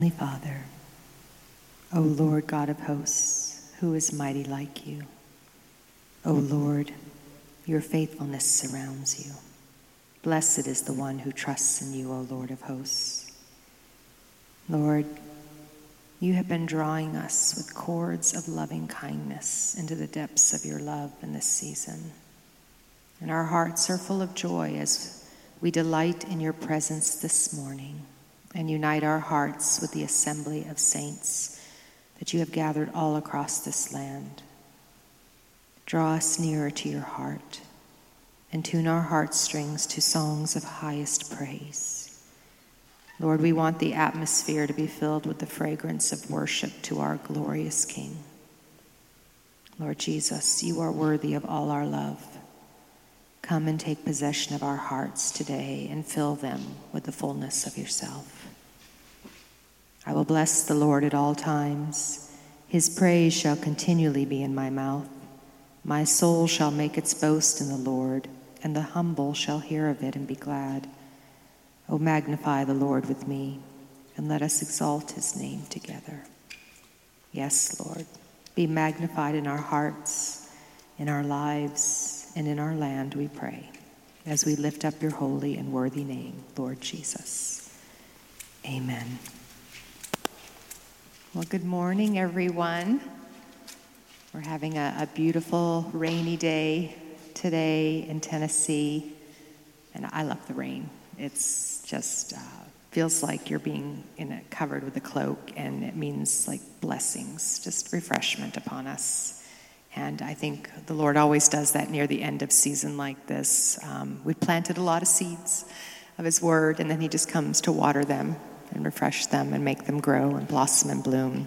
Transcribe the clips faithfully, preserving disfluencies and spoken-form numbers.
Heavenly Father, O Lord God of hosts, who is mighty like you? O Lord, your faithfulness surrounds you. Blessed is the one who trusts in you, O Lord of hosts. Lord, you have been drawing us with cords of loving kindness into the depths of your love in this season. And our hearts are full of joy as we delight in your presence this morning and unite our hearts with the assembly of saints that you have gathered all across this land. Draw us nearer to your heart and tune our heartstrings to songs of highest praise. Lord, we want the atmosphere to be filled with the fragrance of worship to our glorious King. Lord Jesus, you are worthy of all our love. Come and take possession of our hearts today and fill them with the fullness of yourself. I will bless the Lord at all times. His praise shall continually be in my mouth. My soul shall make its boast in the Lord, and the humble shall hear of it and be glad. O magnify the Lord with me, and let us exalt his name together. Yes, Lord, be magnified in our hearts, in our lives, and in our land, we pray, as we lift up your holy and worthy name, Lord Jesus. Amen. Well, good morning, everyone. We're having a, a beautiful rainy day today in Tennessee, and I love the rain. It's just uh, feels like you're being in a, covered with a cloak, and it means like blessings, just refreshment upon us. And I think the Lord always does that near the end of season like this. Um, we planted a lot of seeds of his word, and then he just comes to water them and refresh them and make them grow and blossom and bloom.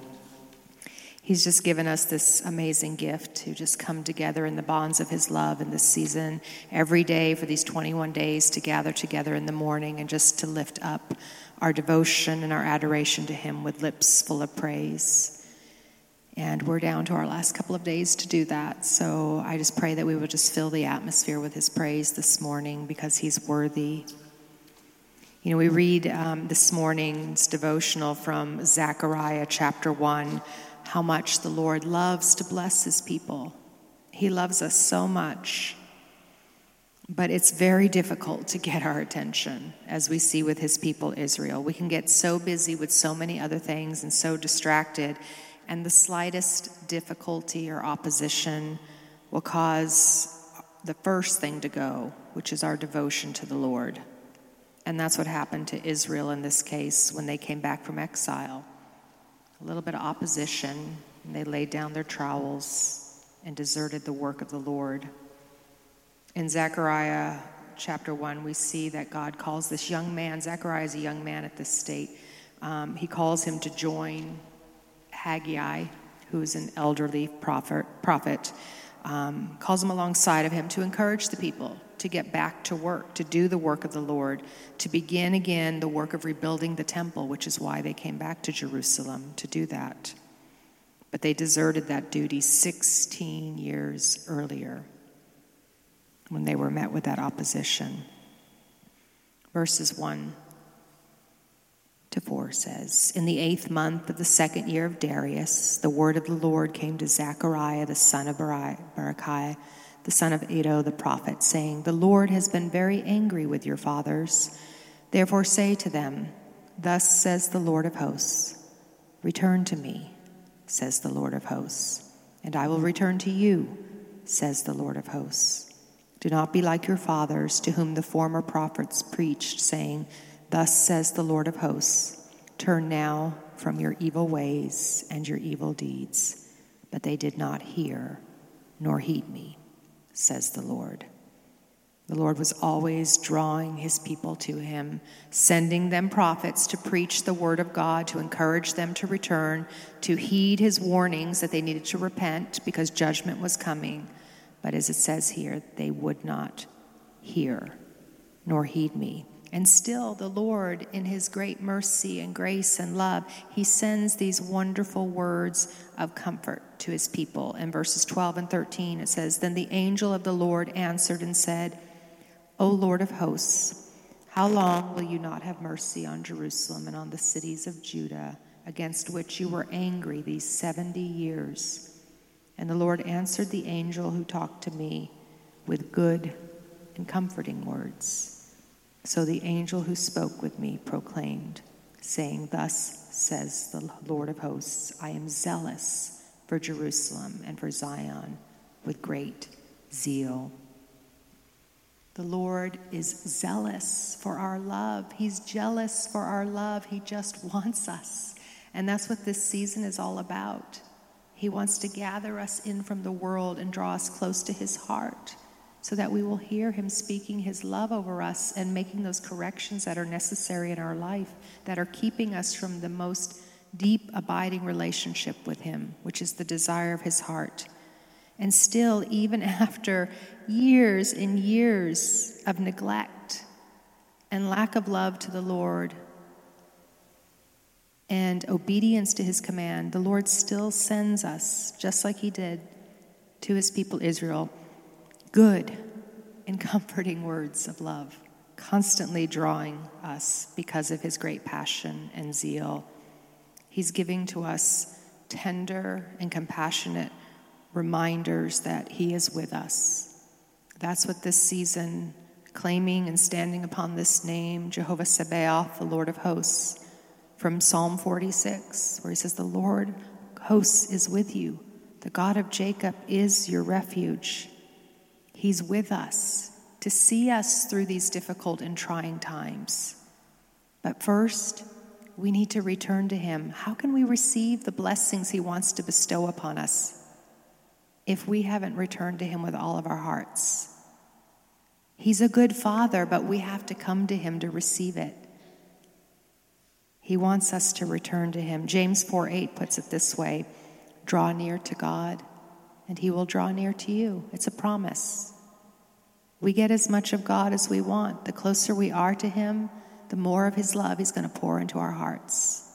He's just given us this amazing gift to just come together in the bonds of his love in this season, every day for these twenty-one days, to gather together in the morning and just to lift up our devotion and our adoration to him with lips full of praise. And we're down to our last couple of days to do that. So I just pray that we will just fill the atmosphere with his praise this morning, because he's worthy. You know, we read um, this morning's devotional from Zechariah chapter one, how much the Lord loves to bless his people. He loves us so much, but it's very difficult to get our attention, as we see with his people Israel. We can get so busy with so many other things and so distracted, and the slightest difficulty or opposition will cause the first thing to go, which is our devotion to the Lord. And that's what happened to Israel in this case when they came back from exile. A little bit of opposition, and they laid down their trowels and deserted the work of the Lord. In Zechariah chapter one, we see that God calls this young man, Zechariah is a young man at this state, um, he calls him to join Haggai, who's an elderly prophet, prophet um, calls him alongside of him to encourage the people to get back to work, to do the work of the Lord, to begin again the work of rebuilding the temple, which is why they came back to Jerusalem to do that. But they deserted that duty sixteen years earlier when they were met with that opposition. Verses one to four says, "In the eighth month of the second year of Darius, the word of the Lord came to Zechariah, the son of Berechiah, the son of Iddo the prophet, saying, The Lord has been very angry with your fathers. Therefore say to them, Thus says the Lord of hosts, Return to me, says the Lord of hosts, and I will return to you, says the Lord of hosts. Do not be like your fathers, to whom the former prophets preached, saying, Thus says the Lord of hosts, Turn now from your evil ways and your evil deeds. But they did not hear nor heed me, says the Lord." The Lord was always drawing his people to him, sending them prophets to preach the word of God, to encourage them to return, to heed his warnings that they needed to repent because judgment was coming. But as it says here, they would not hear nor heed me. And still the Lord, in his great mercy and grace and love, he sends these wonderful words of comfort to his people. In verses twelve and thirteen, it says, "Then the angel of the Lord answered and said, O Lord of hosts, how long will you not have mercy on Jerusalem and on the cities of Judah against which you were angry these seventy years. And the Lord answered the angel who talked to me with good and comforting words. So the angel who spoke with me proclaimed, saying, Thus says the Lord of hosts, I am zealous for Jerusalem and for Zion with great zeal. The Lord is zealous for our love. He's jealous for our love. He just wants us. And that's what this season is all about. He wants to gather us in from the world and draw us close to his heart so that we will hear him speaking his love over us and making those corrections that are necessary in our life, that are keeping us from the most deep, abiding relationship with him, which is the desire of his heart. And still, even after years and years of neglect and lack of love to the Lord and obedience to his command, the Lord still sends us, just like he did to his people Israel, good and comforting words of love, constantly drawing us because of his great passion and zeal. He's giving to us tender and compassionate reminders that he is with us. That's what this season, claiming and standing upon this name, Jehovah Sabaoth, the Lord of hosts, from Psalm forty-six, where he says, the Lord of hosts is with you. The God of Jacob is your refuge. He's with us to see us through these difficult and trying times. But first, we need to return to him. How can we receive the blessings he wants to bestow upon us if we haven't returned to him with all of our hearts? He's a good father, but we have to come to him to receive it. He wants us to return to him. James four eight puts it this way, draw near to God, and he will draw near to you. It's a promise. We get as much of God as we want. The closer we are to him, the more of his love he's going to pour into our hearts.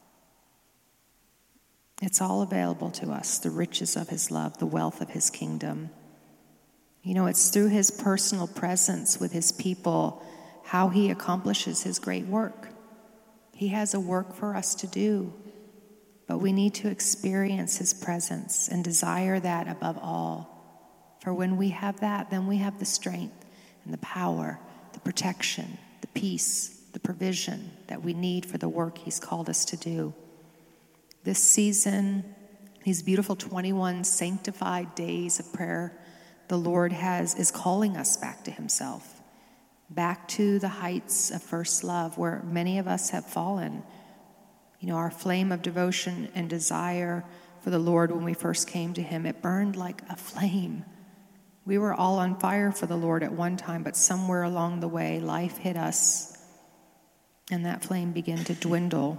It's all available to us, the riches of his love, the wealth of his kingdom. You know, it's through his personal presence with his people how he accomplishes his great work. He has a work for us to do, but we need to experience his presence and desire that above all. For when we have that, then we have the strength and the power, the protection, the peace, the provision that we need for the work he's called us to do. This season, these beautiful twenty-one sanctified days of prayer, the Lord has is calling us back to himself, back to the heights of first love where many of us have fallen. You know, our flame of devotion and desire for the Lord when we first came to him, it burned like a flame. We were all on fire for the Lord at one time, but somewhere along the way, life hit us, and that flame began to dwindle.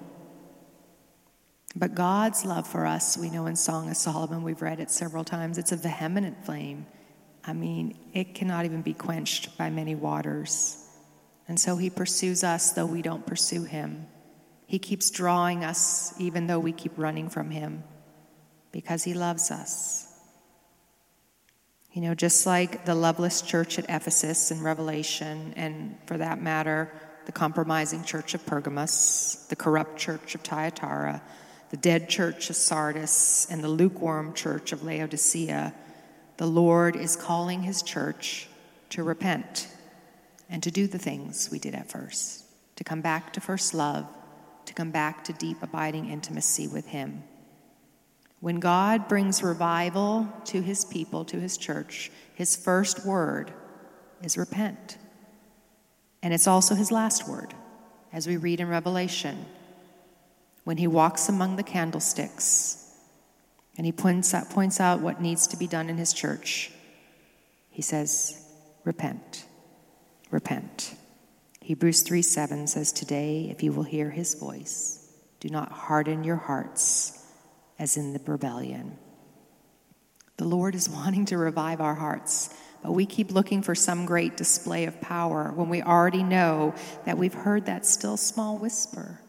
But God's love for us, we know in Song of Solomon, we've read it several times, it's a vehement flame. I mean, it cannot even be quenched by many waters. And so he pursues us, though we don't pursue him. He keeps drawing us, even though we keep running from him, because he loves us. You know, just like the loveless church at Ephesus in Revelation, and for that matter, the compromising church of Pergamos, the corrupt church of Thyatira, the dead church of Sardis, and the lukewarm church of Laodicea, the Lord is calling his church to repent and to do the things we did at first, to come back to first love, to come back to deep, abiding intimacy with him. When God brings revival to his people, to his church, his first word is repent. And it's also his last word, as we read in Revelation, when he walks among the candlesticks and he points out, points out what needs to be done in his church. He says, repent, repent. Hebrews three seven says, today, if you will hear his voice, do not harden your hearts as in the rebellion. The Lord is wanting to revive our hearts, but we keep looking for some great display of power when we already know that we've heard that still small whisper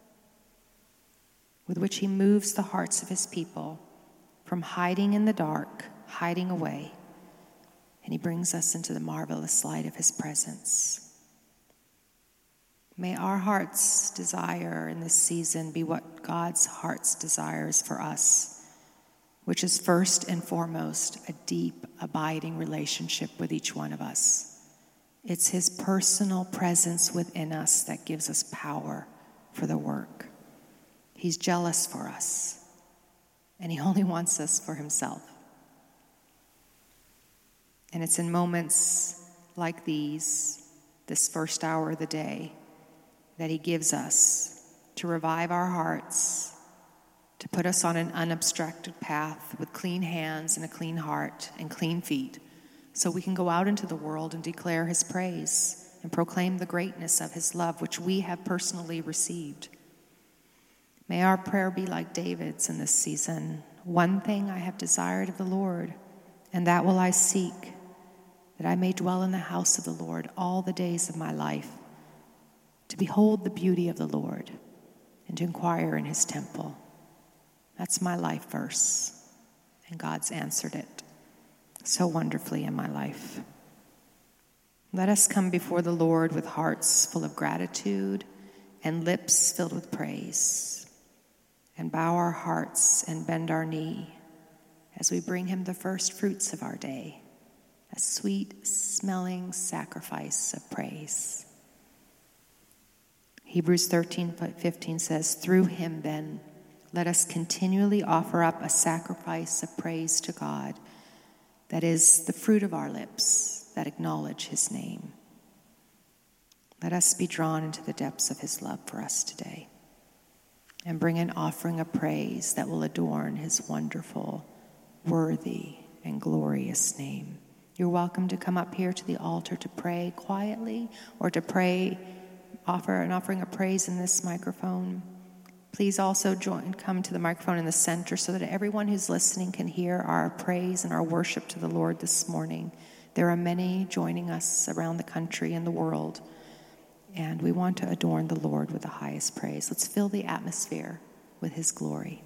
with which he moves the hearts of his people from hiding in the dark, hiding away, and he brings us into the marvelous light of his presence. May our heart's desire in this season be what God's heart's desires for us, which is first and foremost a deep, abiding relationship with each one of us. It's his personal presence within us that gives us power for the work. He's jealous for us, and he only wants us for himself. And it's in moments like these, this first hour of the day, that he gives us to revive our hearts, to put us on an unobstructed path with clean hands and a clean heart and clean feet, so we can go out into the world and declare his praise and proclaim the greatness of his love, which we have personally received. May our prayer be like David's in this season. One thing I have desired of the Lord, and that will I seek, that I may dwell in the house of the Lord all the days of my life, to behold the beauty of the Lord and to inquire in his temple. That's my life verse, and God's answered it so wonderfully in my life. Let us come before the Lord with hearts full of gratitude and lips filled with praise, and bow our hearts and bend our knee as we bring him the first fruits of our day, a sweet-smelling sacrifice of praise. Hebrews thirteen fifteen says, "Through him, then, let us continually offer up a sacrifice of praise to God, that is the fruit of our lips that acknowledge his name." Let us be drawn into the depths of his love for us today and bring an offering of praise that will adorn his wonderful, worthy, and glorious name. You're welcome to come up here to the altar to pray quietly or to pray, offer an offering of praise in this microphone. Please also join, come to the microphone in the center so that everyone who's listening can hear our praise and our worship to the Lord this morning. There are many joining us around the country and the world, and we want to adorn the Lord with the highest praise. Let's fill the atmosphere with his glory.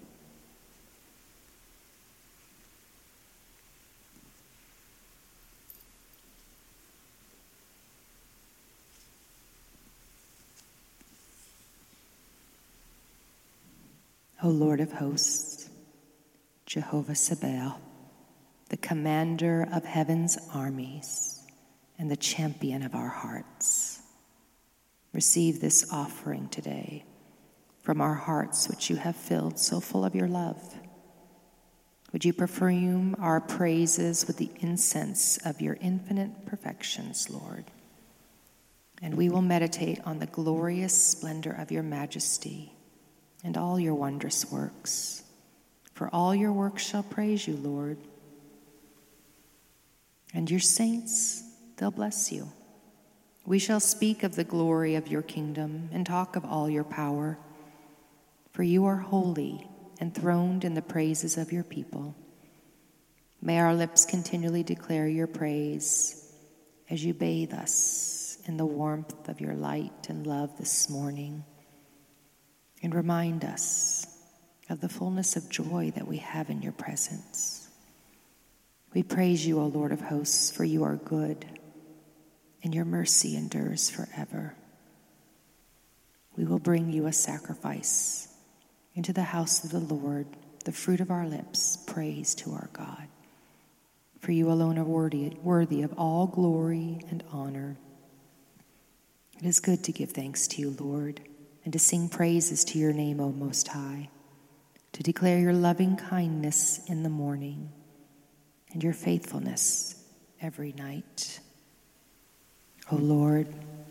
O Lord of hosts, Jehovah Sabaoth, the commander of heaven's armies and the champion of our hearts, receive this offering today from our hearts which you have filled so full of your love. Would you perfume our praises with the incense of your infinite perfections, Lord? And we will meditate on the glorious splendor of your majesty and all your wondrous works. For all your works shall praise you, Lord. And your saints, they'll bless you. We shall speak of the glory of your kingdom and talk of all your power. For you are holy, enthroned in the praises of your people. May our lips continually declare your praise as you bathe us in the warmth of your light and love this morning, and remind us of the fullness of joy that we have in your presence. We praise you, O Lord of hosts, for you are good, and your mercy endures forever. We will bring you a sacrifice into the house of the Lord, the fruit of our lips, praise to our God. For you alone are worthy, worthy of all glory and honor. It is good to give thanks to you, Lord, and to sing praises to your name, O Most High, to declare your loving kindness in the morning and your faithfulness every night. O Lord,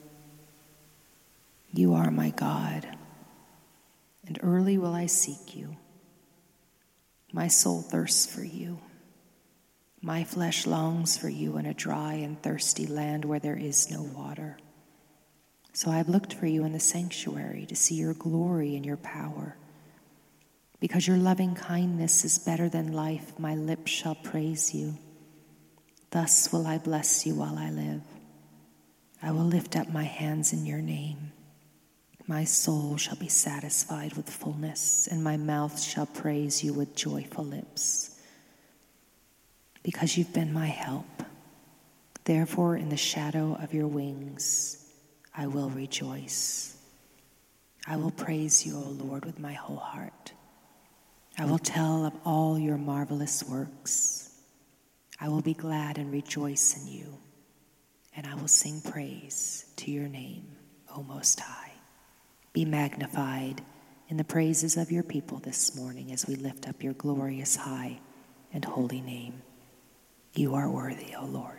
you are my God, and early will I seek you. My soul thirsts for you. My flesh longs for you in a dry and thirsty land where there is no water. So I have looked for you in the sanctuary to see your glory and your power. Because your loving kindness is better than life, my lips shall praise you. Thus will I bless you while I live. I will lift up my hands in your name. My soul shall be satisfied with fullness, and my mouth shall praise you with joyful lips. Because you've been my help, therefore in the shadow of your wings I will rejoice. I will praise you, O Lord, with my whole heart. I will tell of all your marvelous works. I will be glad and rejoice in you, and I will sing praise to your name, O Most High. Be magnified in the praises of your people this morning as we lift up your glorious, high, and holy name. You are worthy, O Lord.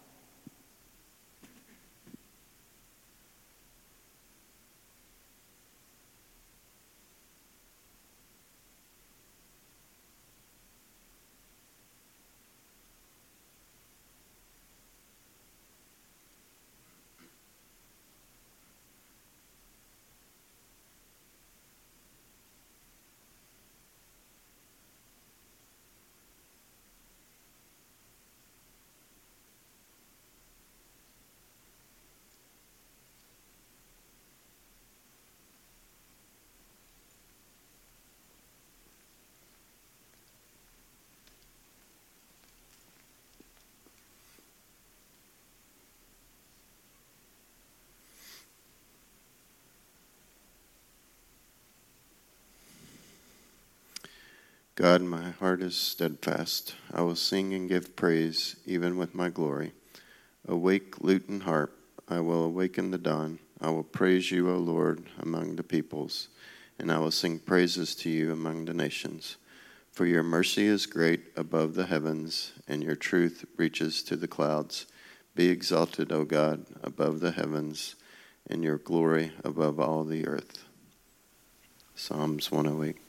God, my heart is steadfast. I will sing and give praise, even with my glory. Awake, lute and harp. I will awaken the dawn. I will praise you, O Lord, among the peoples, and I will sing praises to you among the nations. For your mercy is great above the heavens, and your truth reaches to the clouds. Be exalted, O God, above the heavens, and your glory above all the earth. Psalms one oh eight.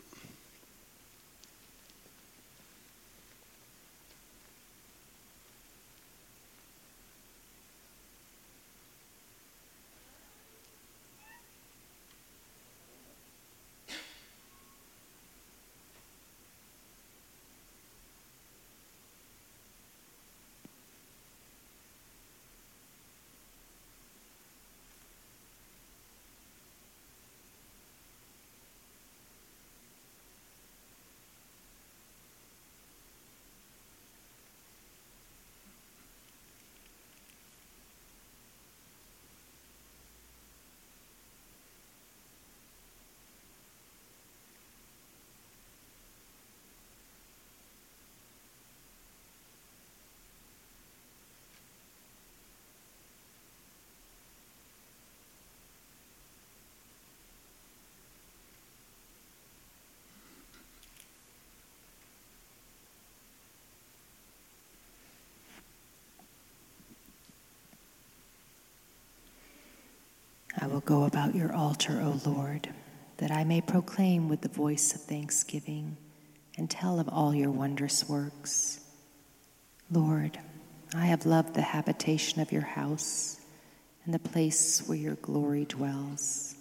I will go about your altar, O Lord, that I may proclaim with the voice of thanksgiving and tell of all your wondrous works. Lord, I have loved the habitation of your house and the place where your glory dwells.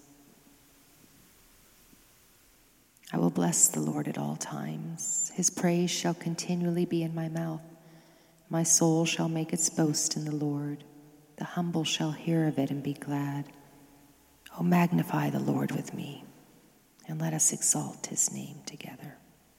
I will bless the Lord at all times. His praise shall continually be in my mouth. My soul shall make its boast in the Lord. The humble shall hear of it and be glad. Oh, magnify the Lord with me, and let us exalt his name together.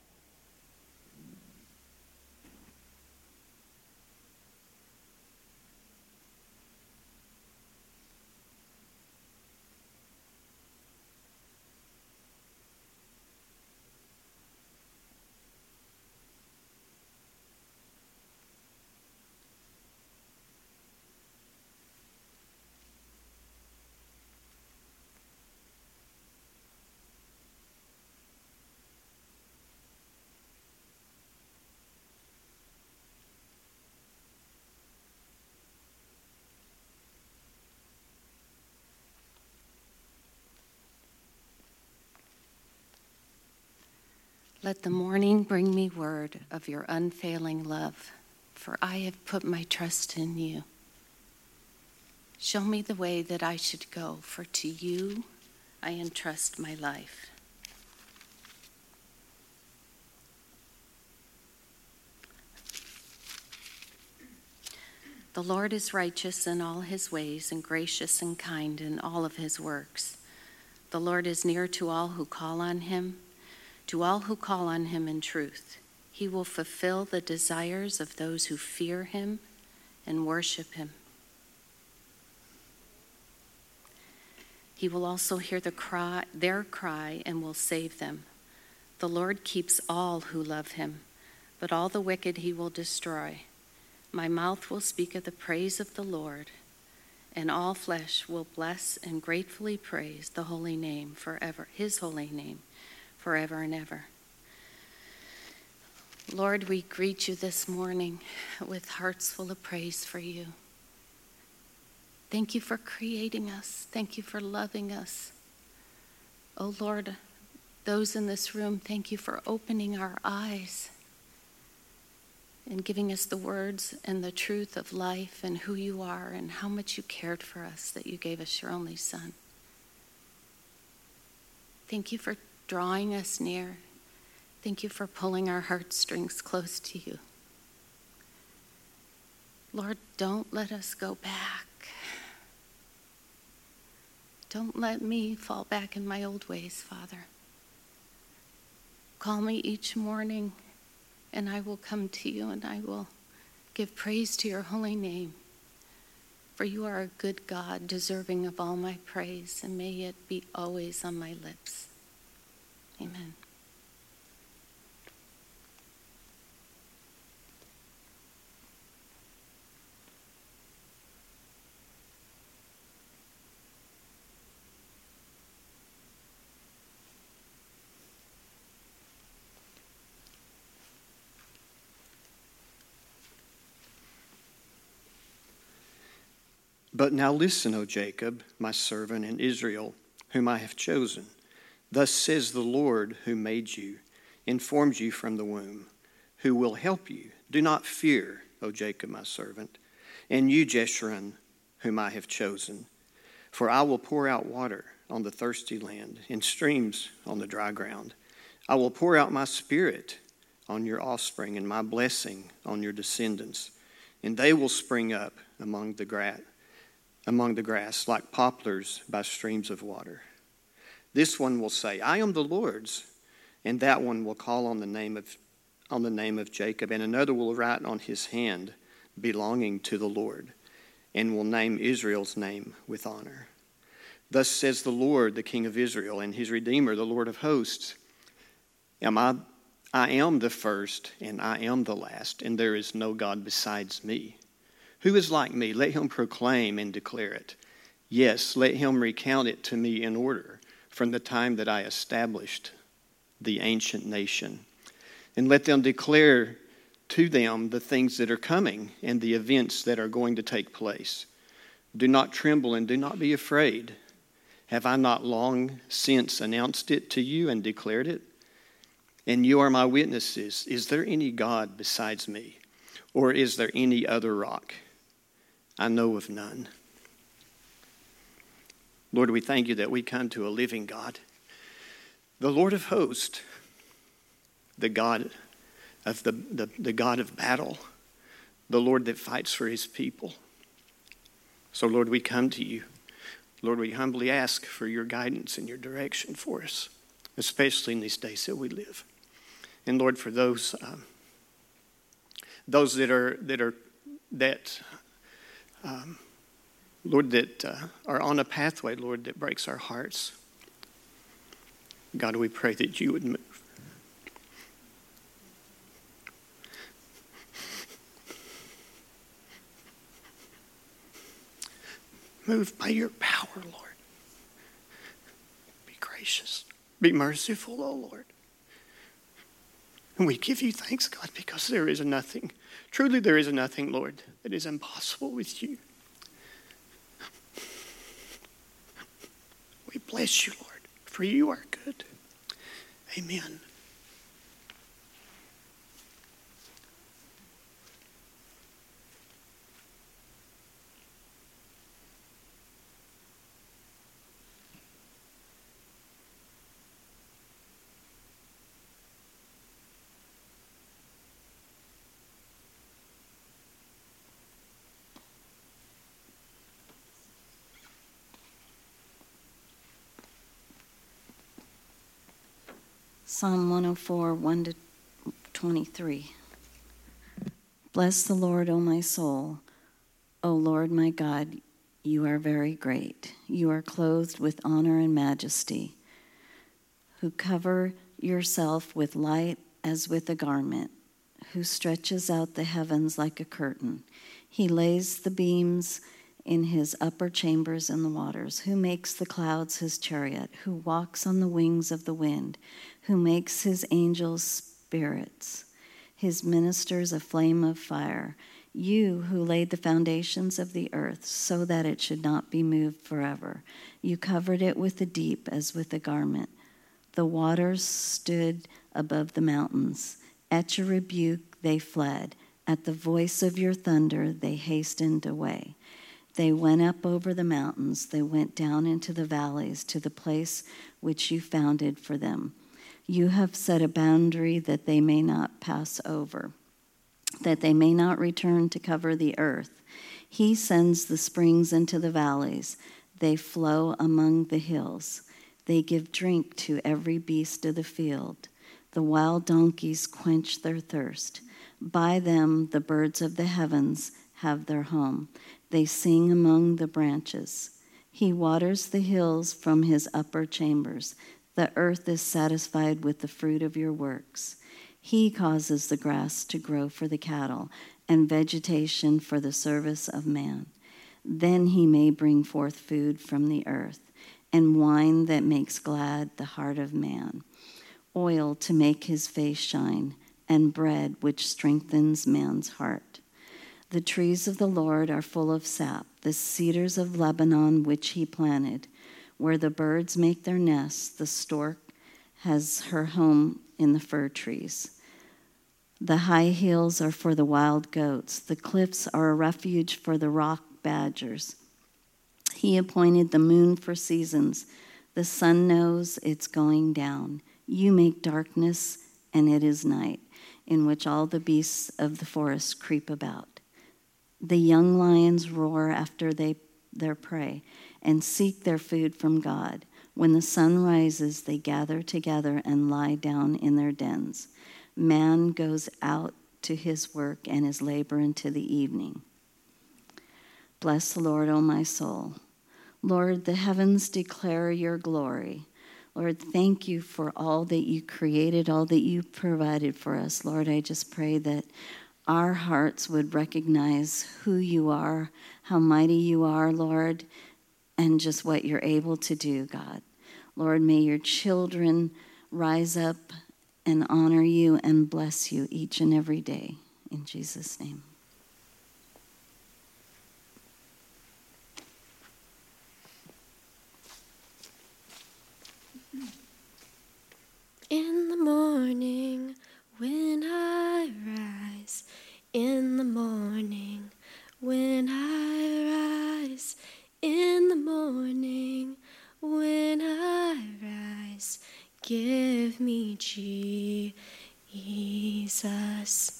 Let the morning bring me word of your unfailing love, for I have put my trust in you. Show me the way that I should go, for to you I entrust my life. The Lord is righteous in all his ways and gracious and kind in all of his works. The Lord is near to all who call on him, to all who call on him in truth. He will fulfill the desires of those who fear him and worship him. He will also hear the cry, their cry and will save them. The Lord keeps all who love him, but all the wicked he will destroy. My mouth will speak of the praise of the Lord, and all flesh will bless and gratefully praise the holy name forever, his holy name forever and ever. Lord, we greet you this morning with hearts full of praise for you. Thank you for creating us. Thank you for loving us. Oh Lord, those in this room, thank you for opening our eyes and giving us the words and the truth of life and who you are and how much you cared for us, that you gave us your only Son. Thank you for drawing us near. Thank you for pulling our heartstrings close to you. Lord, don't let us go back. Don't let me fall back in my old ways, Father. Call me each morning, and I will come to you, and I will give praise to your holy name. For you are a good God, deserving of all my praise, and may it be always on my lips. Amen. But now listen, O Jacob, my servant, and Israel, whom I have chosen. Thus says the Lord, who made you, and formed you from the womb, who will help you. Do not fear, O Jacob, my servant, and you, Jeshurun, whom I have chosen. For I will pour out water on the thirsty land, and streams on the dry ground. I will pour out my spirit on your offspring, and my blessing on your descendants, and they will spring up among the grass. among the grass, like poplars by streams of water. This one will say, I am the Lord's, and that one will call on the name of on the name of Jacob, and another will write on his hand, belonging to the Lord, and will name Israel's name with honor. Thus says the Lord, the King of Israel, and his Redeemer, the Lord of hosts, Am I, I am the first, and I am the last, and there is no God besides me. Who is like me? Let him proclaim and declare it. Yes, let him recount it to me in order from the time that I established the ancient nation. And let them declare to them the things that are coming and the events that are going to take place. Do not tremble and do not be afraid. Have I not long since announced it to you and declared it? And you are my witnesses. Is there any God besides me? Or is there any other rock? I know of none. Lord, we thank you that we come to a living God, the Lord of hosts, the God of the, the, the God of battle, the Lord that fights for his people. So, Lord, we come to you. Lord, we humbly ask for your guidance and your direction for us, especially in these days that we live. And Lord, for those um, those that are that are that. Um, Lord, that uh, are on a pathway, Lord, that breaks our hearts. God, we pray that you would move. Move by your power, Lord. Be gracious. Be merciful, O Lord. And we give you thanks, God, because there is nothing, truly there is nothing, Lord, that is impossible with you. We bless you, Lord, for you are good. Amen. Psalm one oh four, one to twenty-three. Bless the Lord, O my soul. O Lord my God, you are very great. You are clothed with honor and majesty, who cover yourself with light as with a garment, who stretches out the heavens like a curtain. He lays the beams in his upper chambers in the waters, who makes the clouds his chariot, who walks on the wings of the wind, who makes his angels spirits, his ministers a flame of fire. You who laid the foundations of the earth so that it should not be moved forever. You covered it with the deep as with a garment. The waters stood above the mountains. At your rebuke they fled. At the voice of your thunder they hastened away. They went up over the mountains. They went down into the valleys to the place which you founded for them. You have set a boundary that they may not pass over, that they may not return to cover the earth. He sends the springs into the valleys. They flow among the hills. They give drink to every beast of the field. The wild donkeys quench their thirst. By them the birds of the heavens have their home. They sing among the branches. He waters the hills from his upper chambers. The earth is satisfied with the fruit of your works. He causes the grass to grow for the cattle and vegetation for the service of man. Then he may bring forth food from the earth and wine that makes glad the heart of man, oil to make his face shine, and bread which strengthens man's heart. The trees of the Lord are full of sap, the cedars of Lebanon which he planted. Where the birds make their nests, the stork has her home in the fir trees. The high hills are for the wild goats. The cliffs are a refuge for the rock badgers. He appointed the moon for seasons. The sun knows it's going down. You make darkness, and it is night, in which all the beasts of the forest creep about. The young lions roar after they, their prey and seek their food from God. When the sun rises, they gather together and lie down in their dens. Man goes out to his work and his labor into the evening. Bless the Lord, O my soul. Lord, the heavens declare your glory. Lord, thank you for all that you created, all that you provided for us. Lord, I just pray that our hearts would recognize who you are, how mighty you are, Lord, and just what you're able to do, God. Lord, may your children rise up and honor you and bless you each and every day. In Jesus' name. In the morning when I rise, in the morning when I rise, in the morning when I rise, give me Jesus.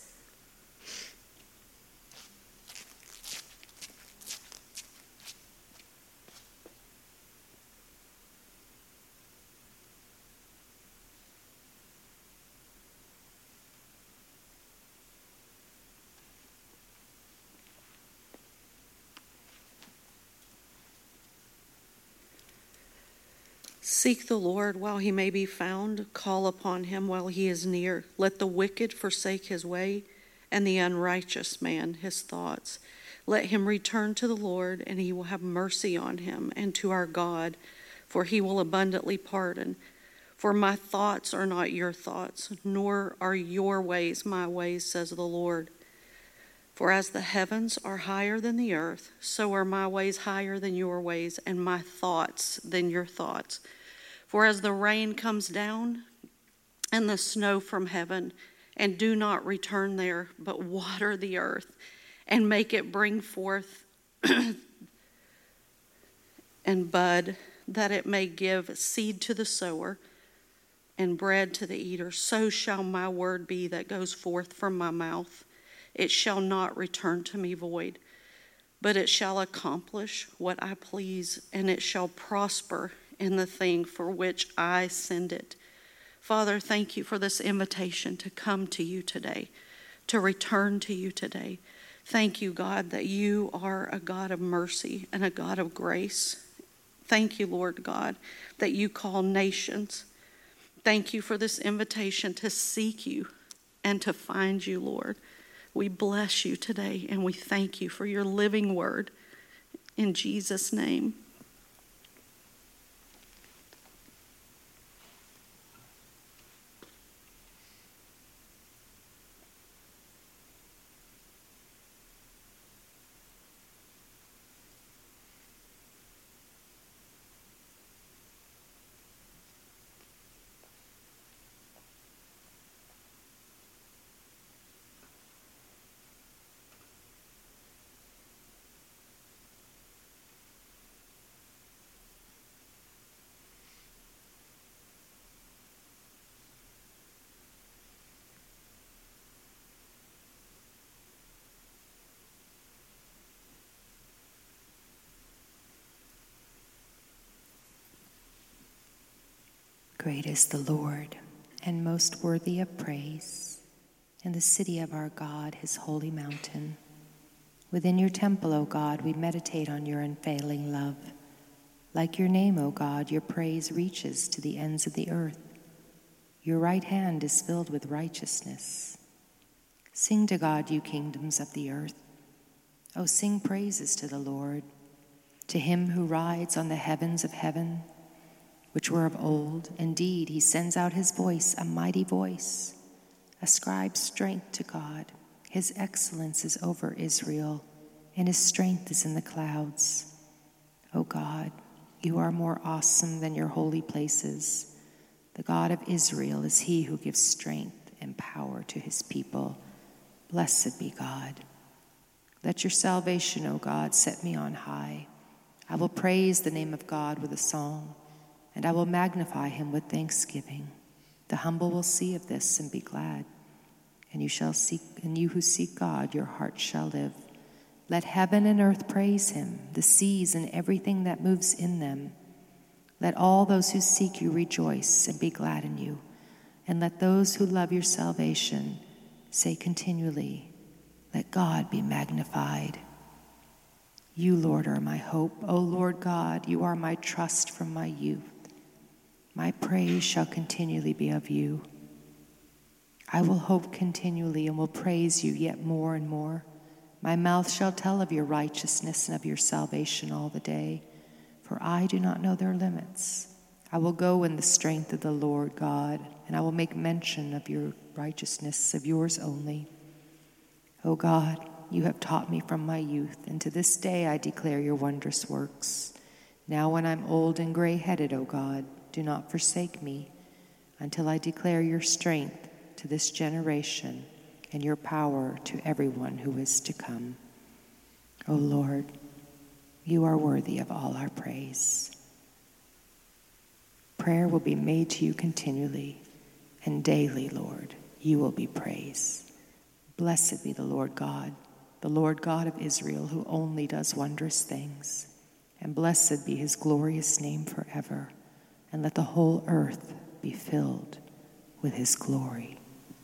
Seek the Lord while he may be found. Call upon him while he is near. Let the wicked forsake his way, and the unrighteous man his thoughts. Let him return to the Lord, and he will have mercy on him, and to our God, for he will abundantly pardon. For my thoughts are not your thoughts, nor are your ways my ways, says the Lord. For as the heavens are higher than the earth, so are my ways higher than your ways, and my thoughts than your thoughts. For as the rain comes down and the snow from heaven, and do not return there, but water the earth, and make it bring forth and bud, that it may give seed to the sower and bread to the eater, so shall my word be that goes forth from my mouth. It shall not return to me void, but it shall accomplish what I please, and it shall prosper in the thing for which I send it. Father, thank you for this invitation to come to you today, to return to you today, Thank you, God, that you are a God of mercy and a God of grace. Thank you, Lord God, that you call nations. Thank you for this invitation to seek you and to find you, Lord. We bless you today, and we thank you for your living word. In Jesus' name. Great is the Lord, and most worthy of praise, in the city of our God, his holy mountain. Within your temple, O God, we meditate on your unfailing love. Like your name, O God, your praise reaches to the ends of the earth. Your right hand is filled with righteousness. Sing to God, you kingdoms of the earth. O sing praises to the Lord, to him who rides on the heavens of heaven, which were of old. Indeed, he sends out his voice, a mighty voice. Ascribe strength to God. His excellence is over Israel, and his strength is in the clouds. O God, you are more awesome than your holy places. The God of Israel is he who gives strength and power to his people. Blessed be God. Let your salvation, O God, set me on high. I will praise the name of God with a song, and I will magnify him with thanksgiving. The humble will see of this and be glad. And you shall seek, and you who seek God, your heart shall live. Let heaven and earth praise him, the seas and everything that moves in them. Let all those who seek you rejoice and be glad in you. And let those who love your salvation say continually, let God be magnified. You, Lord, are my hope. O Lord God, you are my trust from my youth. My praise shall continually be of you. I will hope continually and will praise you yet more and more. My mouth shall tell of your righteousness and of your salvation all the day, for I do not know their limits. I will go in the strength of the Lord God, and I will make mention of your righteousness, of yours only. O God, you have taught me from my youth, and to this day I declare your wondrous works. Now when I'm old and gray-headed, O God, do not forsake me until I declare your strength to this generation and your power to everyone who is to come. O Lord, you are worthy of all our praise. Prayer will be made to you continually, and daily, Lord, you will be praised. Blessed be the Lord God, the Lord God of Israel, who only does wondrous things. And blessed be his glorious name forever. And let the whole earth be filled with his glory.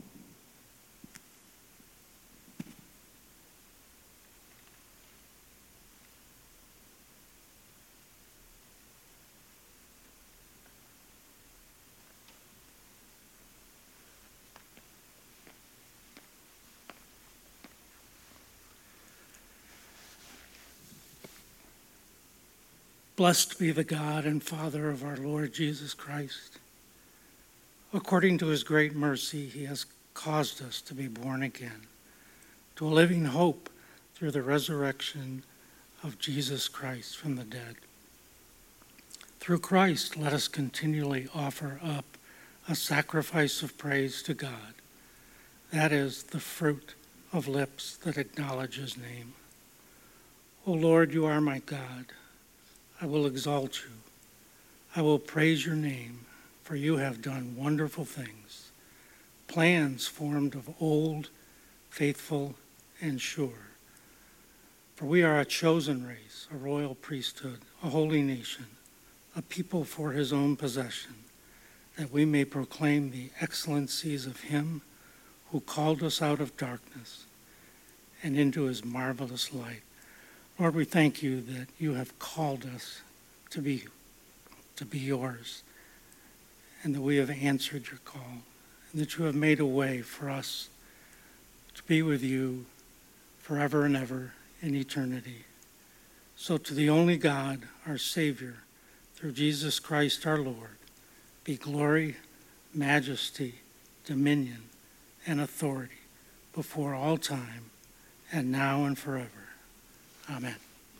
Blessed be the God and Father of our Lord Jesus Christ. According to his great mercy, he has caused us to be born again, to a living hope through the resurrection of Jesus Christ from the dead. Through Christ, let us continually offer up a sacrifice of praise to God. That is the fruit of lips that acknowledge his name. O Lord, you are my God. I will exalt you. I will praise your name, for you have done wonderful things, plans formed of old, faithful, and sure. For we are a chosen race, a royal priesthood, a holy nation, a people for his own possession, that we may proclaim the excellencies of him who called us out of darkness and into his marvelous light. Lord, we thank you that you have called us to be, to be yours, and that we have answered your call, and that you have made a way for us to be with you forever and ever in eternity. So to the only God, our Savior, through Jesus Christ our Lord, be glory, majesty, dominion, and authority before all time, and now and forever. Amen.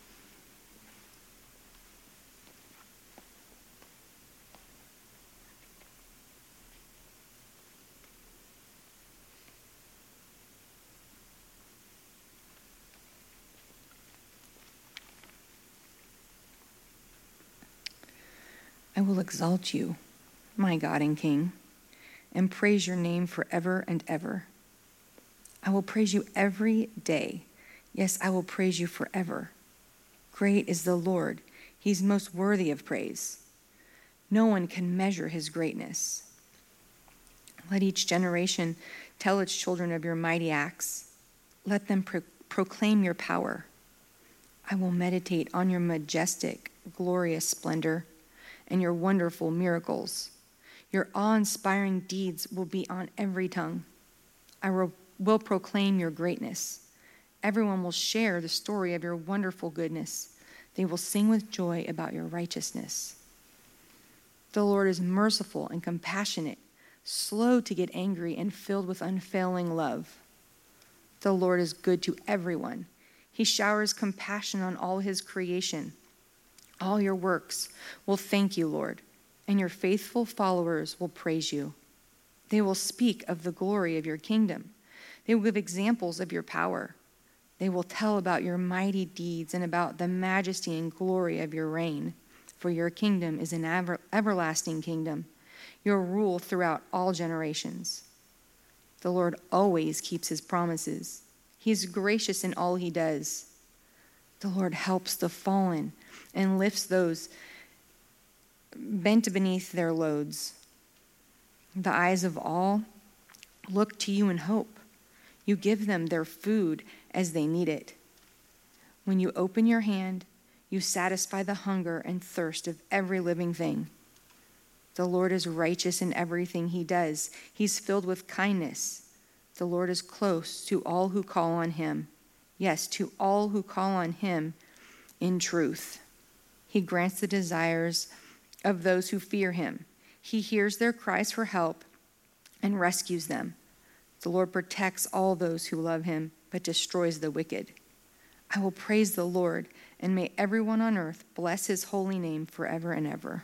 I will exalt you, my God and King, and praise your name forever and ever. I will praise you every day. Yes, I will praise you forever. Great is the Lord. He's most worthy of praise. No one can measure his greatness. Let each generation tell its children of your mighty acts. Let them pro- proclaim your power. I will meditate on your majestic, glorious splendor and your wonderful miracles. Your awe-inspiring deeds will be on every tongue. I will, will proclaim your greatness. Everyone will share the story of your wonderful goodness. They will sing with joy about your righteousness. The Lord is merciful and compassionate, slow to get angry, and filled with unfailing love. The Lord is good to everyone. He showers compassion on all his creation. All your works will thank you, Lord, and your faithful followers will praise you. They will speak of the glory of your kingdom. They will give examples of your power. They will tell about your mighty deeds and about the majesty and glory of your reign. For your kingdom is an ever- everlasting kingdom, your rule throughout all generations. The Lord always keeps his promises. He is gracious in all he does. The Lord helps the fallen and lifts those bent beneath their loads. The eyes of all look to you in hope. You give them their food as they need it. When you open your hand, you satisfy the hunger and thirst of every living thing. The Lord is righteous in everything he does. He's filled with kindness. The Lord is close to all who call on him. Yes, to all who call on him in truth. He grants the desires of those who fear him. He hears their cries for help and rescues them. The Lord protects all those who love him, but destroys the wicked. I will praise the Lord, and may everyone on earth bless his holy name forever and ever.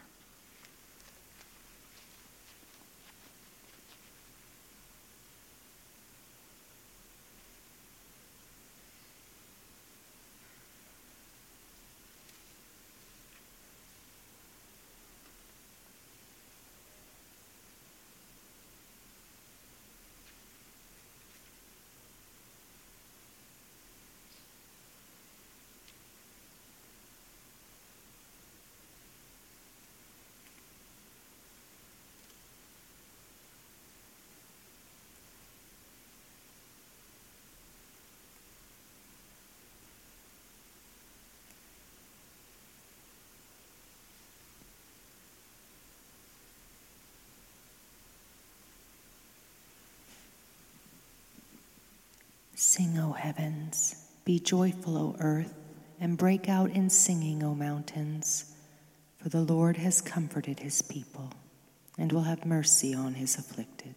Sing, O heavens, be joyful, O earth, and break out in singing, O mountains. For the Lord has comforted his people, and will have mercy on his afflicted.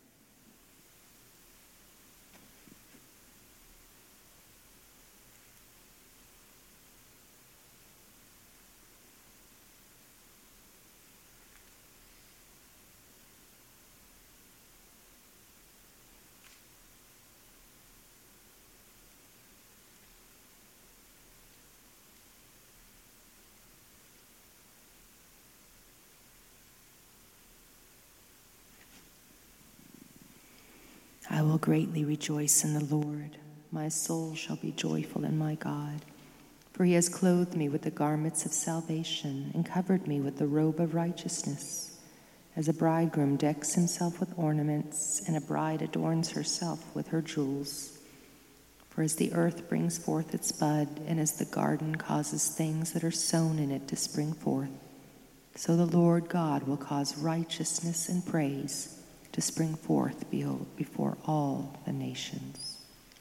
I will greatly rejoice in the Lord. My soul shall be joyful in my God. For he has clothed me with the garments of salvation and covered me with the robe of righteousness. As a bridegroom decks himself with ornaments, and a bride adorns herself with her jewels. For as the earth brings forth its bud, and as the garden causes things that are sown in it to spring forth, so the Lord God will cause righteousness and praise to spring forth before all the nations.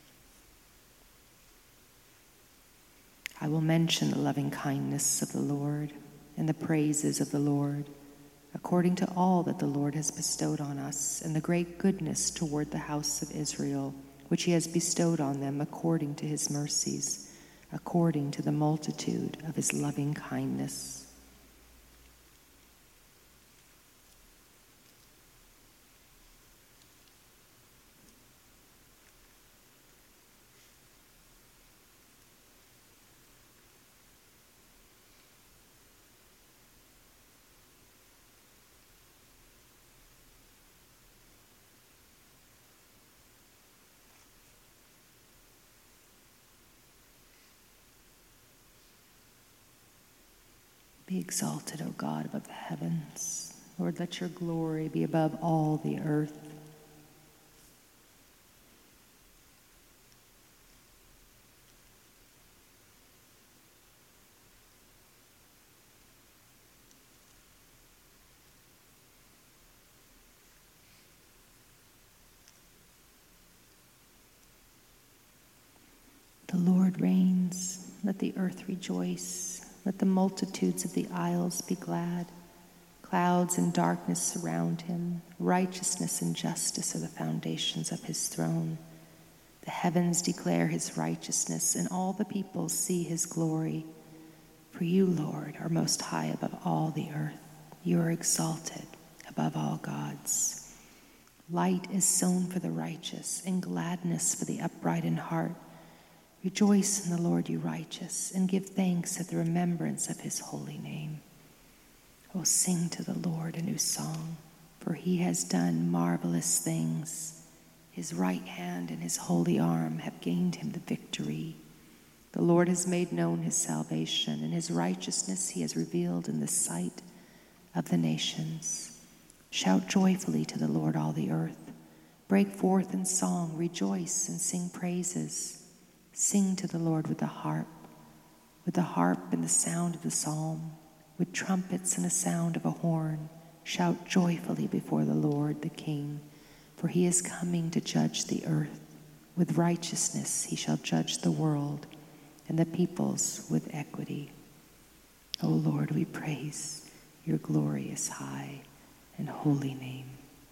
I will mention the loving kindness of the Lord and the praises of the Lord, according to all that the Lord has bestowed on us, and the great goodness toward the house of Israel, which he has bestowed on them according to his mercies, according to the multitude of his loving kindness. Be exalted, O God, above the heavens. Lord, let your glory be above all the earth. The Lord reigns. Let the earth rejoice. Let the multitudes of the isles be glad. Clouds and darkness surround him. Righteousness and justice are the foundations of his throne. The heavens declare his righteousness, and all the peoples see his glory. For you, Lord, are most high above all the earth. You are exalted above all gods. Light is sown for the righteous, and gladness for the upright in heart. Rejoice in the Lord, you righteous, and give thanks at the remembrance of his holy name. Oh, sing to the Lord a new song, for he has done marvelous things. His right hand and his holy arm have gained him the victory. The Lord has made known his salvation, and his righteousness he has revealed in the sight of the nations. Shout joyfully to the Lord, all the earth. Break forth in song, rejoice and sing praises. Sing to the Lord with the harp, with the harp and the sound of the psalm, with trumpets and the sound of a horn. Shout joyfully before the Lord, the King, for he is coming to judge the earth. With righteousness he shall judge the world, and the peoples with equity. O Lord, we praise your glorious high and holy name.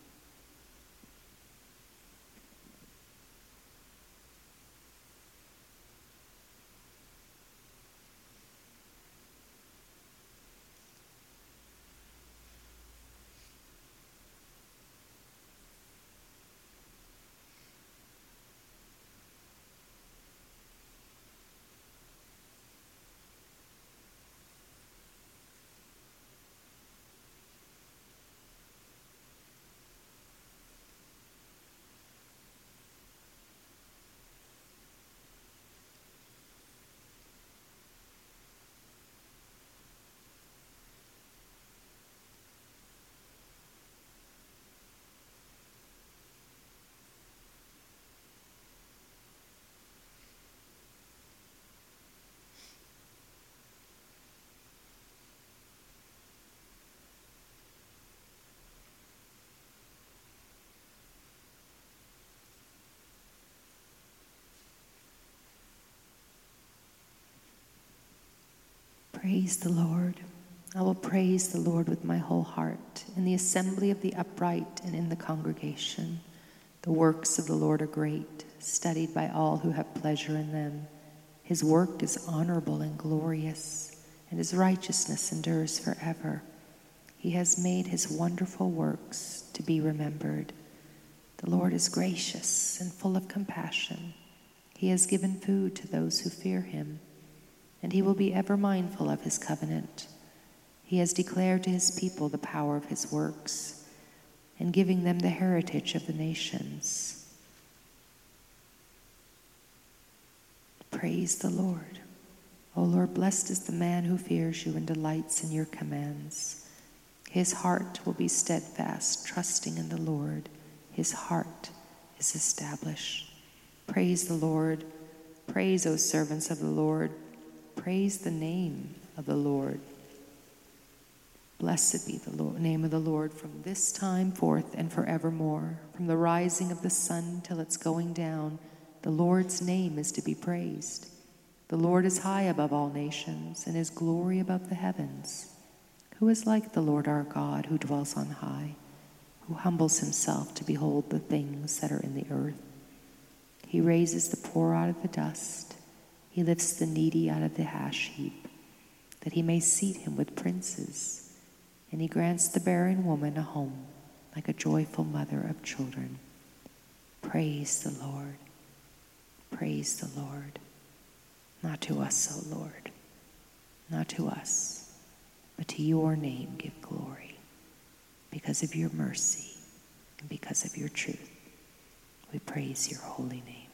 Praise the Lord. I will praise the Lord with my whole heart, in the assembly of the upright and in the congregation. The works of the Lord are great, studied by all who have pleasure in them. His work is honorable and glorious, and his righteousness endures forever. He has made his wonderful works to be remembered. The Lord is gracious and full of compassion. He has given food to those who fear him, and he will be ever mindful of his covenant. He has declared to his people the power of his works, and giving them the heritage of the nations. Praise the Lord. O Lord, blessed is the man who fears you and delights in your commands. His heart will be steadfast, trusting in the Lord. His heart is established. Praise the Lord. Praise, O servants of the Lord. Praise the name of the Lord. Blessed be the Lord, name of the Lord from this time forth and forevermore. From the rising of the sun till its going down, the Lord's name is to be praised. The Lord is high above all nations, and his glory above the heavens. Who is like the Lord our God, who dwells on high, who humbles himself to behold the things that are in the earth? He raises the poor out of the dust. He lifts the needy out of the ash heap, that he may seat him with princes. And he grants the barren woman a home, like a joyful mother of children. Praise the Lord. Praise the Lord. Not to us, O Lord, not to us, but to your name give glory, because of your mercy and because of your truth. We praise your holy name.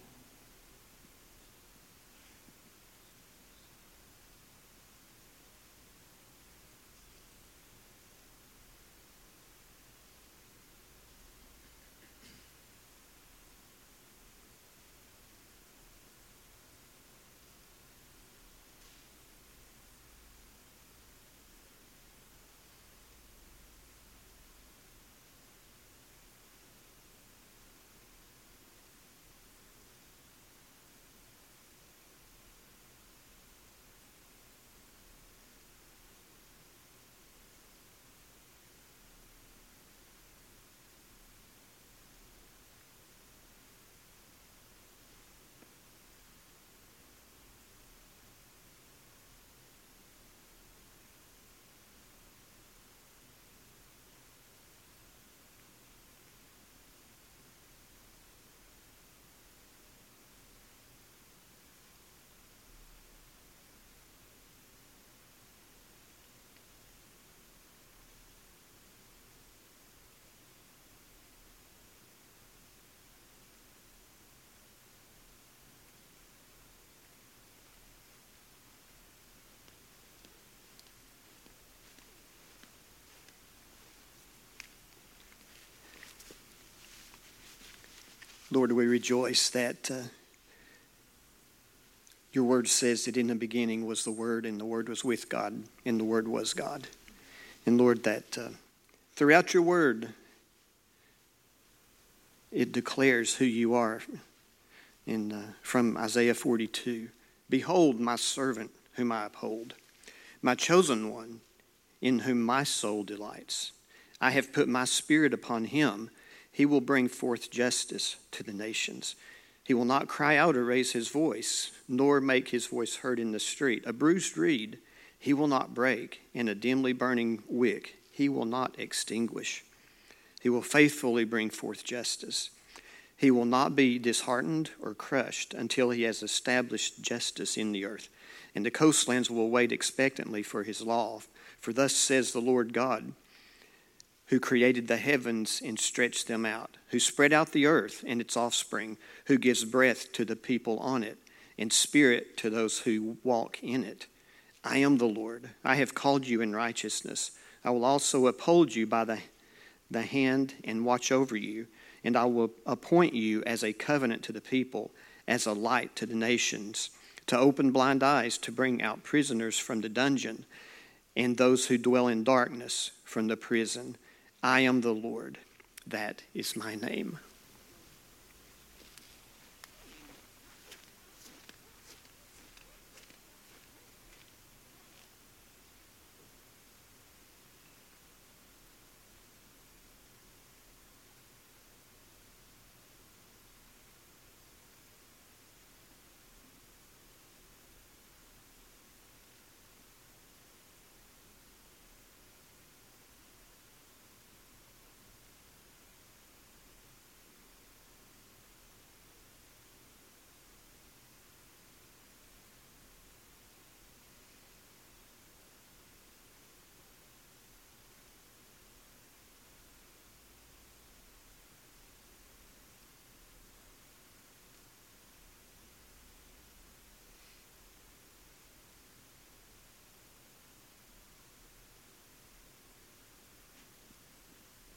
Lord, we rejoice that uh, your word says that in the beginning was the Word, and the Word was with God, and the Word was God. And Lord, that uh, throughout your word, it declares who you are. And uh, from Isaiah forty-two, behold my servant whom I uphold, my chosen one in whom my soul delights. I have put my spirit upon him. He will bring forth justice to the nations. He will not cry out or raise his voice, nor make his voice heard in the street. A bruised reed he will not break, and a dimly burning wick he will not extinguish. He will faithfully bring forth justice. He will not be disheartened or crushed until he has established justice in the earth. And the coastlands will wait expectantly for his law. For thus says the Lord God, who created the heavens and stretched them out, who spread out the earth and its offspring, who gives breath to the people on it, and spirit to those who walk in it. I am the Lord. I have called you in righteousness. I will also uphold you by the, the hand and watch over you, and I will appoint you as a covenant to the people, as a light to the nations, to open blind eyes, to bring out prisoners from the dungeon, and those who dwell in darkness from the prison. I am the Lord. That is my name.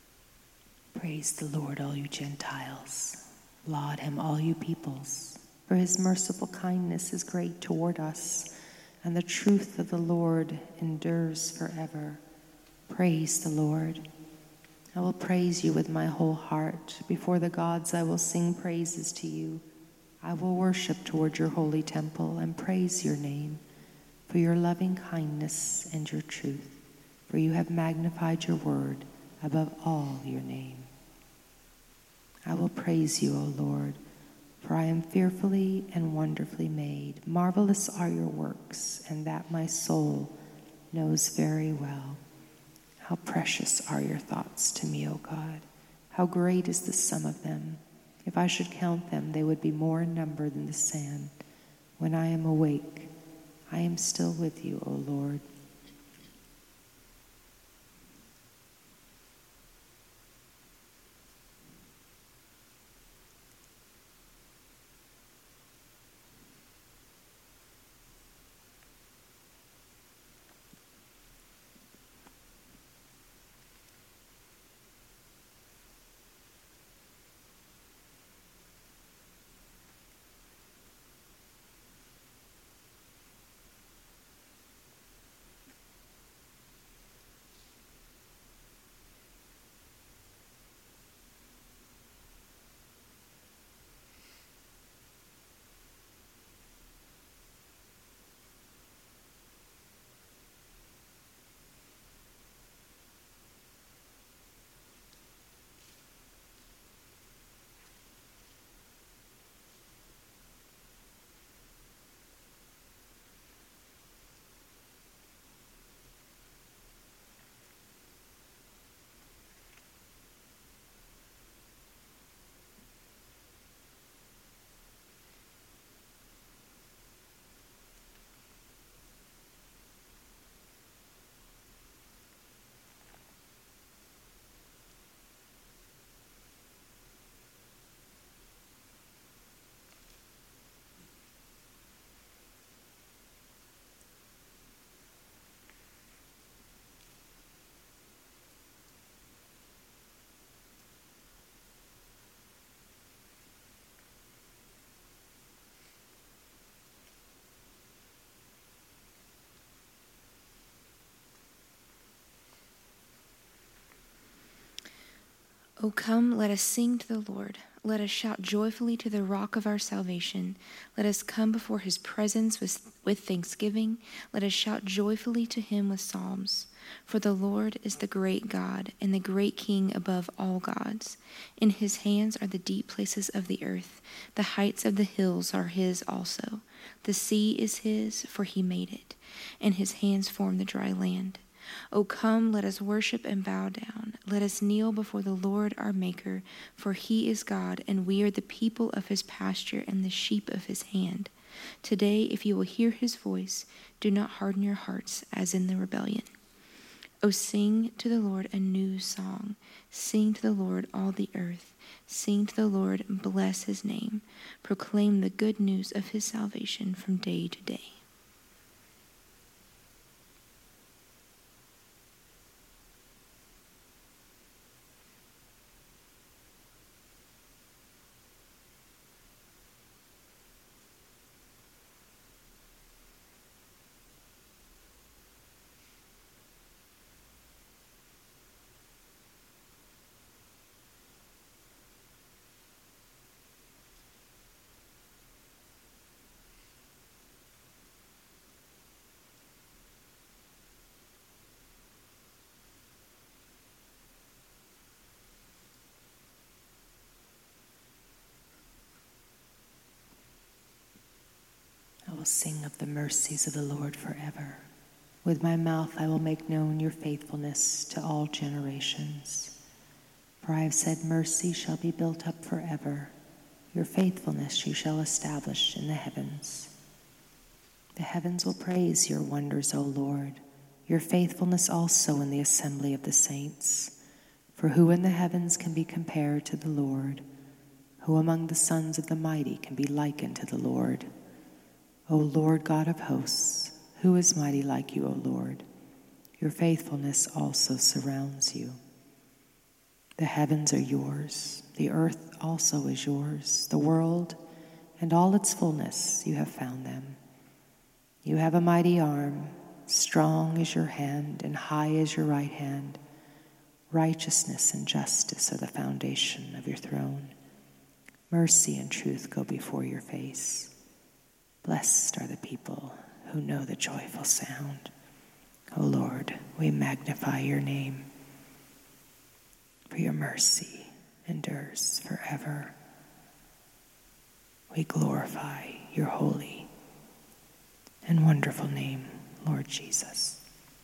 Praise the Lord, all you Gentiles. Laud him, all you peoples. for his merciful kindness is great toward us, and the truth of the Lord endures forever. Praise the Lord. I will praise you with my whole heart. Before the gods I will sing praises to you. I will worship toward your holy temple and praise your name for your loving kindness and your truth, for you have magnified your word above all your name. I will praise you, O Lord, for I am fearfully and wonderfully made. Marvelous are your works, and that my soul knows very well. How precious are your thoughts to me, O God. How great is the sum of them. If I should count them, they would be more in number than the sand. When I am awake, I am still with you, O Lord. O come, let us sing to the Lord. Let us shout joyfully to the rock of our salvation. Let us come before his presence with, with thanksgiving. Let us shout joyfully to him with psalms. For the Lord is the great God and the great King above all gods. In his hands are the deep places of the earth. The heights of the hills are his also. The sea is his, for he made it, and his hands formed the dry land. O come, let us worship and bow down. Let us kneel before the Lord our Maker, for he is God, and we are the people of his pasture and the sheep of his hand. Today, if you will hear his voice, do not harden your hearts as in the rebellion. O sing to the Lord a new song. Sing to the Lord all the earth. Sing to the Lord and bless his name. Proclaim the good news of his salvation from day to day. I will sing of the mercies of the Lord forever. With my mouth I will make known your faithfulness to all generations. For I have said, mercy shall be built up forever. Your faithfulness you shall establish in the heavens. The heavens will praise your wonders, O Lord, your faithfulness also in the assembly of the saints. For who in the heavens can be compared to the Lord? Who among the sons of the mighty can be likened to the Lord? O Lord God of hosts, who is mighty like you, O Lord? Your faithfulness also surrounds you. The heavens are yours, the earth also is yours, the world and all its fullness you have found them. You have a mighty arm, strong is your hand, and high is your right hand. Righteousness and justice are the foundation of your throne. Mercy and truth go before your face. Blessed are the people who know the joyful sound. O Lord, we magnify your name, for your mercy endures forever. We glorify your holy and wonderful name, Lord Jesus.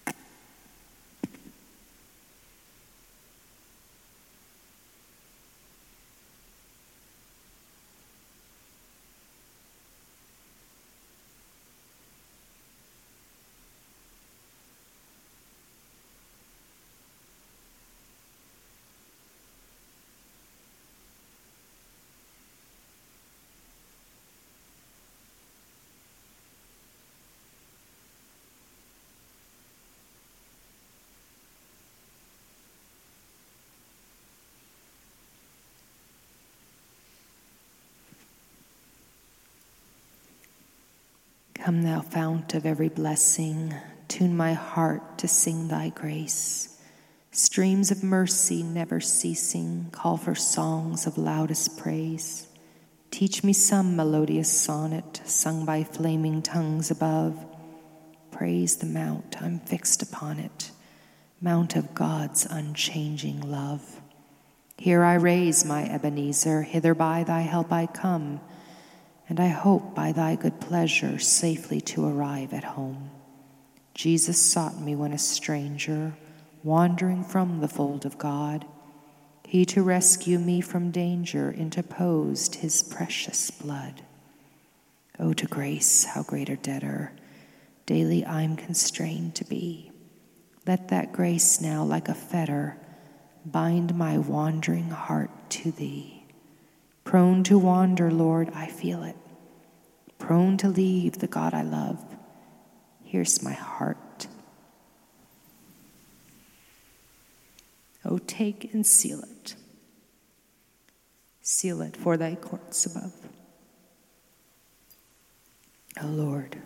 Come, thou fount of every blessing, tune my heart to sing thy grace. Streams of mercy never ceasing, call for songs of loudest praise. Teach me some melodious sonnet, sung by flaming tongues above. Praise the mount, I'm fixed upon it, mount of God's unchanging love. Here I raise my Ebenezer, hither by thy help I come, and I hope by thy good pleasure safely to arrive at home. Jesus sought me when a stranger, wandering from the fold of God. He to rescue me from danger interposed his precious blood. Oh, to grace, how great a debtor daily I'm constrained to be. Let that grace now like a fetter bind my wandering heart to thee. Prone to wander, Lord, I feel it. Prone to leave the God I love. Here's my heart. Oh, take and seal it. Seal it for thy courts above. O Lord,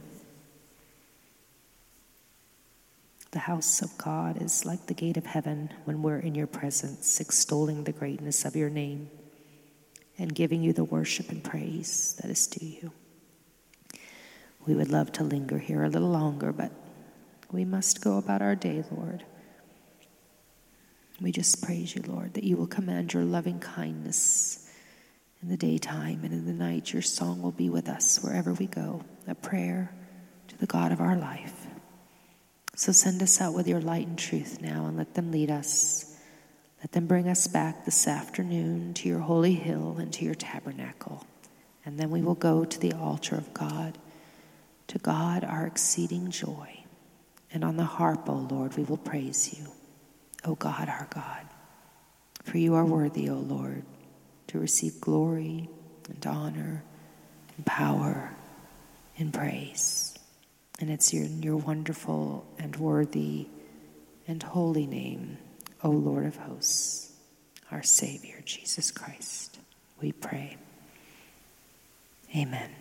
the house of God is like the gate of heaven when we're in your presence, extolling the greatness of your name and giving you the worship and praise that is due you. We would love to linger here a little longer, but we must go about our day, Lord. We just praise you, Lord, that you will command your loving kindness in the daytime, and in the night your song will be with us wherever we go, a prayer to the God of our life. So send us out with your light and truth now, and let them lead us. Let them bring us back this afternoon to your holy hill and to your tabernacle. And then we will go to the altar of God, to God our exceeding joy. And on the harp, O Lord, we will praise you, O God our God. For you are worthy, O Lord, to receive glory and honor and power and praise. And it's in your wonderful and worthy and holy name, O Lord of hosts, our Savior, Jesus Christ, we pray. Amen.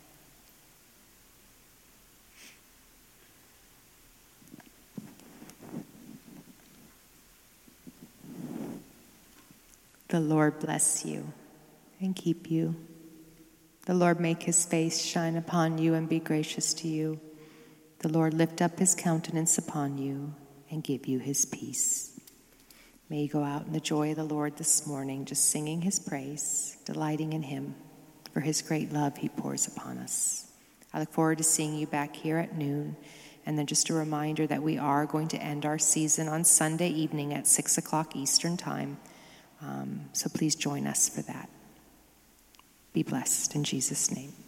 The Lord bless you and keep you. The Lord make his face shine upon you and be gracious to you. The Lord lift up his countenance upon you and give you his peace. May you go out in the joy of the Lord this morning, just singing his praise, delighting in him for his great love he pours upon us. I look forward to seeing you back here at noon. And then just a reminder that we are going to end our season on Sunday evening at six o'clock Eastern time. Um, so please join us for that. Be blessed in Jesus' name.